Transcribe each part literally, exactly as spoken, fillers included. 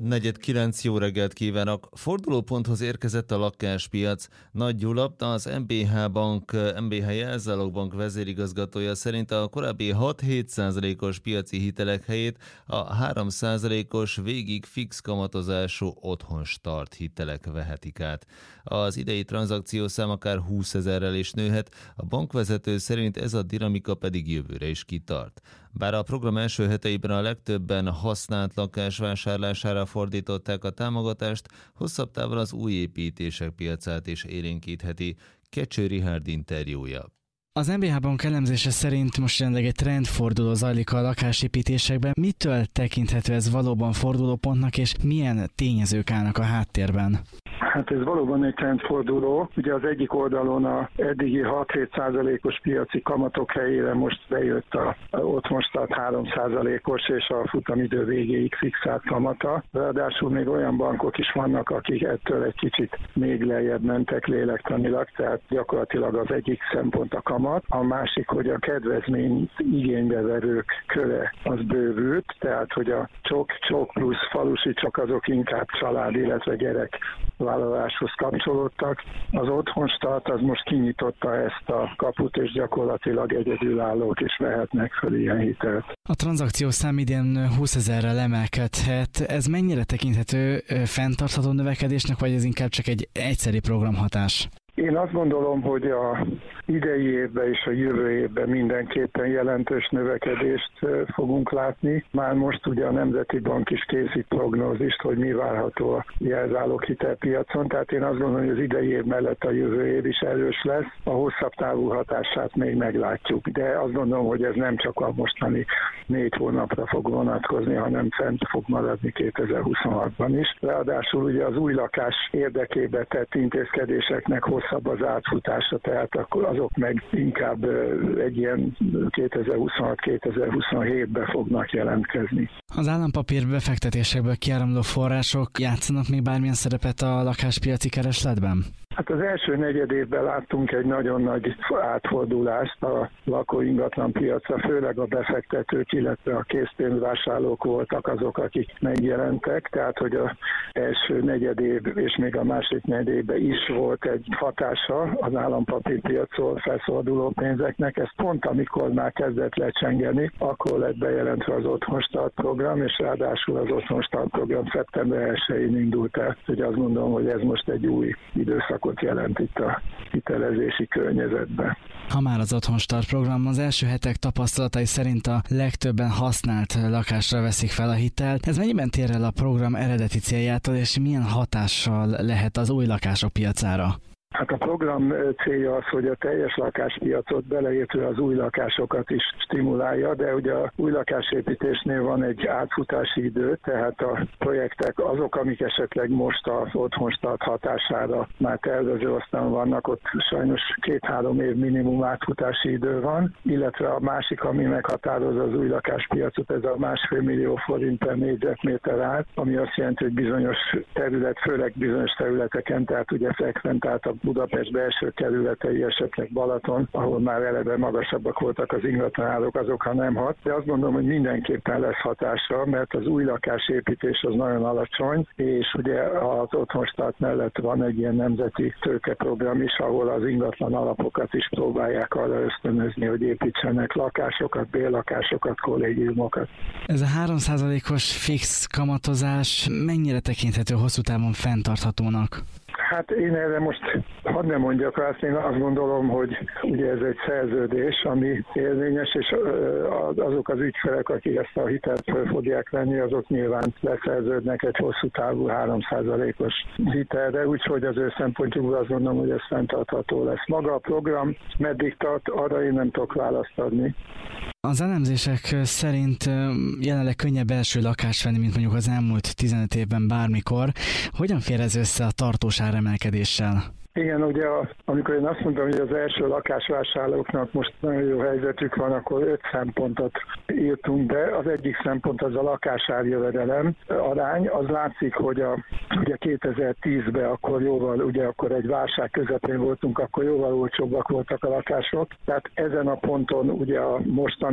Negyed kilenc, jó reggelt kívánok! Fordulóponthoz érkezett a lakáspiac. Nagy Gyula, az em bé há Bank, em bé há Jelzálogbank vezérigazgatója szerint a korábbi hat-hét százalékos piaci hitelek helyét a három százalékos végig fix kamatozású otthonstart hitelek vehetik át. Az idei tranzakciószám akár húszezerrel is nőhet, a bankvezető szerint ez a dinamika pedig jövőre is kitart. Bár a program első heteiben a legtöbben használt lakás vásárlására fordították a támogatást, hosszabb távon az új építések piacát is élénkítheti. Kecső Richárd interjúja. Az em bé há Bank elemzése szerint most jelenleg egy trendforduló zajlik a lakásépítésekben. Mitől tekinthető ez valóban fordulópontnak, és milyen tényezők állnak a háttérben? Hát ez valóban egy trendforduló. Ugye az egyik oldalon a eddigi hat-hét százalékos piaci kamatok helyére most bejött a, a otthonstart három százalékos és a futamidő végéig fixált kamata. Ráadásul még olyan bankok is vannak, akik ettől egy kicsit még lejjebb mentek lélektanilag, tehát gyakorlatilag az egyik szempont a kamat, a másik, hogy a kedvezmény igénybeverők köre az bővült, tehát hogy a csok, csok plusz falusi csok azok inkább család, illetve gyerek vállaláshoz kapcsolódtak. Az otthonstart az most kinyitotta ezt a kaput, és gyakorlatilag egyedülállók is vehetnek fel ilyen hitelt. A tranzakciószám idén húszezerrel emelkedhet. Ez mennyire tekinthető fenntartható növekedésnek, vagy ez inkább csak egy egyszeri programhatás? Én azt gondolom, hogy a idei évben és a jövő évben mindenképpen jelentős növekedést fogunk látni. Már most ugye a Nemzeti Bank is készít prognózist, hogy mi várható a jelzálog hitelpiacon, tehát én azt gondolom, hogy az idei év mellett a jövő év is erős lesz. A hosszabb távú hatását még meglátjuk, de azt gondolom, hogy ez nem csak a mostani négy hónapra fog vonatkozni, hanem fent fog maradni kétezer-huszonhatban is. Ráadásul ugye az új lakás érdekében tett intézkedéseknek hosszabb az átfutása, tehát akkor azok meg inkább egy ilyen kétezer-huszonhat kétezer-huszonhétben fognak jelentkezni. Az állampapír befektetésekből kiáramló források játszanak még bármilyen szerepet a lakáspiaci keresletben? Hát az első negyed évben láttunk egy nagyon nagy átfordulást a lakóingatlan piacra, főleg a befektetők, illetve a készpénzvásárlók voltak azok, akik megjelentek, tehát hogy az első negyed év és még a másik negyed évben is volt egy hatása az állampapírpiacról felszabaduló pénzeknek. Ez pont amikor már kezdett lecsengeni, akkor lett bejelentve az otthonstart program, és ráadásul az otthonstart program szeptember elsején indult el, hogy azt gondolom, hogy ez most egy új időszak jelent itt a hitelezési környezetben. Ha már az otthonstart program, az első hetek tapasztalatai szerint a legtöbben használt lakásra veszik fel a hitelt. Ez mennyiben tér el a program eredeti céljától, és milyen hatással lehet az új lakások piacára? Hát a program célja az, hogy a teljes lakáspiacot beleértve az új lakásokat is stimulálja, de ugye a új lakásépítésnél van egy átfutási idő, tehát a projektek azok, amik esetleg most az otthonstart hatására már tervezőasztalon vannak, ott sajnos két-három év minimum átfutási idő van, illetve a másik, ami meghatározza az új lakáspiacot, ez a másfél millió forint per négyzetméter ár, ami azt jelenti, hogy bizonyos terület, főleg bizonyos területeken, tehát ugye frekventáltabb Budapest belső kerületei, esetleg Balaton, ahol már eleve magasabbak voltak az ingatlanárak, azokra nem hat. De azt gondolom, hogy mindenképpen lesz hatása, mert az új lakásépítés az nagyon alacsony, és ugye az otthonstart mellett van egy ilyen nemzeti tőkeprogram is, ahol az ingatlan alapokat is próbálják arra ösztönözni, hogy építsenek lakásokat, béllakásokat, kollégiumokat. Ez a három százalékos fix kamatozás mennyire tekinthető hosszú távon fenntarthatónak? Hát én erre most hadd ne mondjak rá, én azt gondolom, hogy ugye ez egy szerződés, ami érvényes, és azok az ügyfelek, akik ezt a hitelt fel fogják venni, azok nyilván leszerződnek egy hosszú távú három százalékos hitelre, úgyhogy az ő szempontjukból azt gondolom, hogy ez fenntartható lesz. Maga a program meddig tart, arra én nem tudok választ adni. Az elemzések szerint jelenleg könnyebb első lakást venni, mint mondjuk az elmúlt tizenöt évben bármikor. Hogyan fér ez össze a tartós áremelkedéssel? Igen, ugye a, amikor én azt mondtam, hogy az első lakásvásárlóknak most nagyon jó helyzetük van, akkor öt szempontot írtunk be. Az egyik szempont az a lakásárjövedelem arány. Az látszik, hogy a, ugye kétezer-tízben akkor jóval, ugye akkor egy válság közepén voltunk, akkor jóval olcsóbbak voltak a lakások. Tehát ezen a ponton ugye a mostani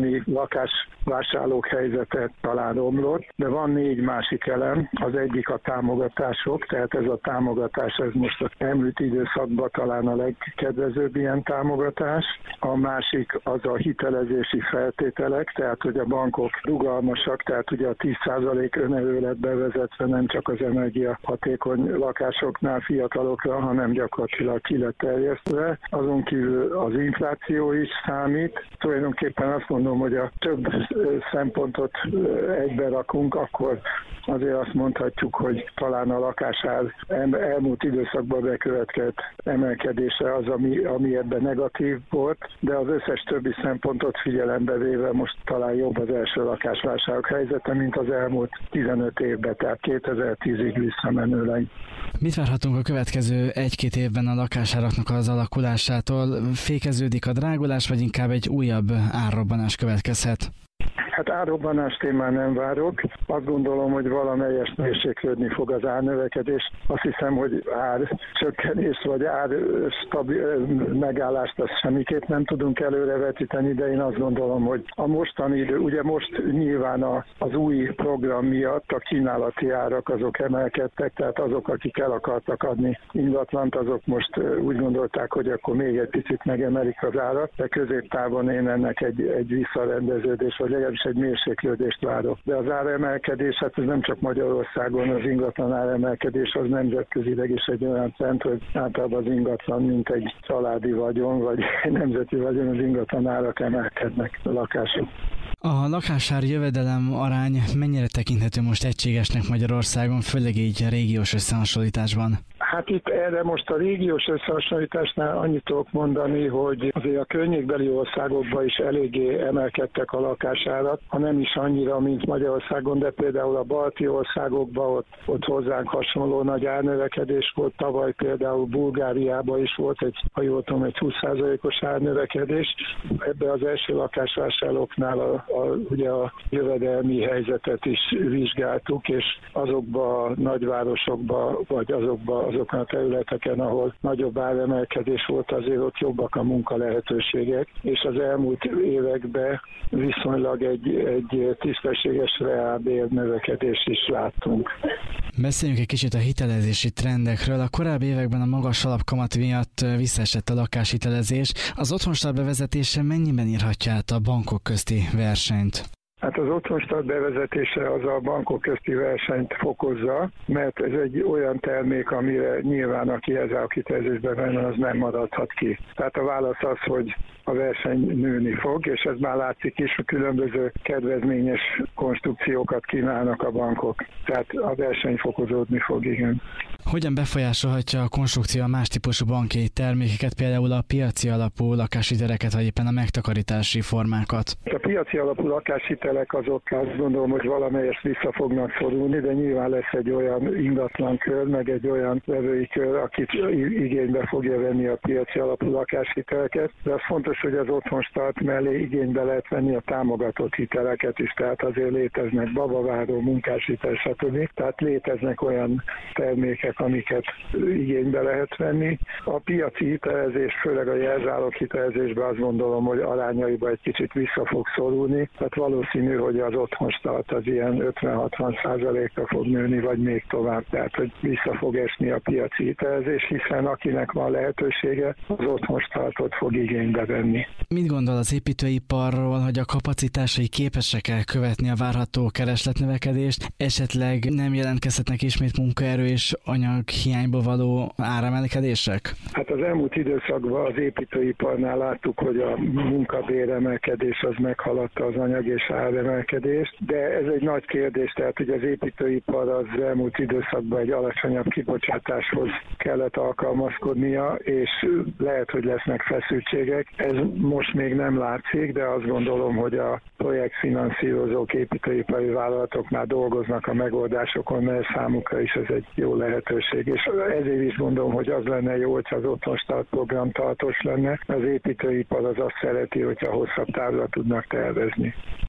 otthoni lakásvásárlók helyzete talán romlott, de van négy másik elem. Az egyik a támogatások, tehát ez a támogatás, ez most az elmúlt időszakban talán a legkedvezőbb ilyen támogatás. A másik az a hitelezési feltételek, tehát hogy a bankok rugalmasak, tehát ugye a tíz százalék önerő lett bevezetve nem csak az energiahatékony lakásoknál fiatalokra, hanem gyakorlatilag ki lett terjesztve. Azon kívül az infláció is számít. Tulajdonképpen azt mondom, hogy a több szempontot egybe rakunk, akkor azért azt mondhatjuk, hogy talán a lakásár elmúlt időszakban bekövetkezett emelkedése az, ami, ami ebben negatív volt, de az összes többi szempontot figyelembe véve most talán jobb az első lakásvásárok helyzete, mint az elmúlt tizenöt évben, tehát kétezer-tízig visszamenőleg. Mit várhatunk a következő egy-két évben a lakásáraknak az alakulásától? Fékeződik a drágulás, vagy inkább egy újabb árrobbanás következhet? Hát árrobbanást én már nem várok. Azt gondolom, hogy valamelyest mérséklődni fog az árnövekedés. Azt hiszem, hogy ár csökkenés vagy ár stabil, megállást azt semmiképp nem tudunk előrevetíteni, de én azt gondolom, hogy a mostani idő, ugye most nyilván a, az új program miatt a kínálati árak azok emelkedtek, tehát azok, akik el akartak adni ingatlant, azok most úgy gondolták, hogy akkor még egy picit megemelik az árat, de középtávon én ennek egy, egy visszarendeződés, vagy legalábbis egy mérséklődést várok. De az áremelkedés, hát ez nem csak Magyarországon, az ingatlan áremelkedés az nemzetközileg is egy olyan trend, hogy általában az ingatlan, mint egy családi vagyon, vagy egy nemzeti vagyon, az ingatlan árak emelkednek a lakások. A lakásár jövedelem arány mennyire tekinthető most egységesnek Magyarországon, főleg így régiós összehasonlításban? Hát itt erre most a régiós összehasonlításnál annyit tudok mondani, hogy azért a környékbeli országokban is eléggé emelkedtek a lakásárak, ha nem is annyira, mint Magyarországon, de például a balti országokban ott, ott hozzánk hasonló nagy árnövekedés volt, tavaly például Bulgáriában is volt egy, ha jól tudom, egy húsz százalékos árnövekedés. Ebbe az első lakásvásárlóknál a, a, ugye a jövedelmi helyzetet is vizsgáltuk, és azokban a nagyvárosokban, vagy azokban azokon a területeken, ahol nagyobb áremelkedés volt, azért ott jobbak a munkalehetőségek, és az elmúlt években viszonylag egy, egy tisztességes reálbér növekedést is láttunk. Beszéljünk egy kicsit a hitelezési trendekről. A korábbi években a magas alapkamat miatt visszaesett a lakáshitelezés. Az otthonstart bevezetése mennyiben írhatja át a bankok közti versenyt? Hát az otthonstart bevezetése az a bankok közti versenyt fokozza, mert ez egy olyan termék, amire nyilván aki ezzel a kiterjesztésben benne, az nem maradhat ki. Tehát a válasz az, hogy a verseny nőni fog, és ez már látszik is, hogy különböző kedvezményes konstrukciókat kínálnak a bankok. Tehát a verseny fokozódni fog, igen. Hogyan befolyásolhatja a konstrukció a más típusú banki termékeket, például a piaci alapú lakáshiteleket, vagy éppen a megtakarítási formákat? A piaci alapú lakáshitelek azok azt gondolom, hogy valamelyest vissza fognak szorulni, de nyilván lesz egy olyan ingatlankör, meg egy olyan vevői kör, akit igénybe fogja venni a piaci alapú lakáshiteleket, de az fontos, hogy az otthonstart mellé igénybe lehet venni a támogatott hiteleket is, tehát azért léteznek babaváró, munkáshitel, stb. Tehát léteznek olyan termékek, amiket igénybe lehet venni. A piaci hitelezés, főleg a jelzálog hitelezésben azt gondolom, hogy arányaiban egy kicsit vissza fog szorulni, tehát valószínű, hogy az otthonstart az ilyen ötven-hatvan százalékra fog nőni, vagy még tovább, tehát hogy vissza fog esni a piaci hitelezés, hiszen akinek van lehetősége, az otthonstartot fog igénybe venni. Mit gondol az építőiparról, hogy a kapacitásai képesek-e követni a várható keresletnövekedést, esetleg nem jelentkezhetnek ismét munkaerő és anyaghiányból való áremelkedések? Hát az elmúlt időszakban az építőiparnál láttuk, hogy a munkabéremelkedés az meghaladta az anyag és áremelkedést, de ez egy nagy kérdés, tehát hogy az építőipar az elmúlt időszakban egy alacsonyabb kibocsátáshoz kellett alkalmazkodnia, és lehet, hogy lesznek feszültségek. Ez most még nem látszik, de azt gondolom, hogy a projektfinanszírozók, építőipari vállalatok már dolgoznak a megoldásokon, mert számukra is ez egy jó lehetőség. És ezért is gondolom, hogy az lenne jó, hogyha az otthonstart program tartós lenne. Az építőipar az azt szereti, hogyha hosszabb távra tudnak tervezni.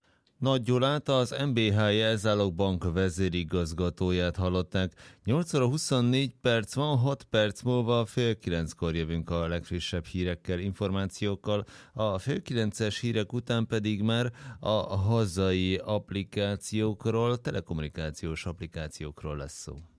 Nagy Gyulát, az em bé há Jelzálogbank vezérigazgatóját hallották. nyolc óra huszonnégy perc van, hat perc múlva fél kilenckor jövünk a legfrissebb hírekkel, információkkal. A fél kilences hírek után pedig már a hazai applikációkról, telekommunikációs applikációkról lesz szó.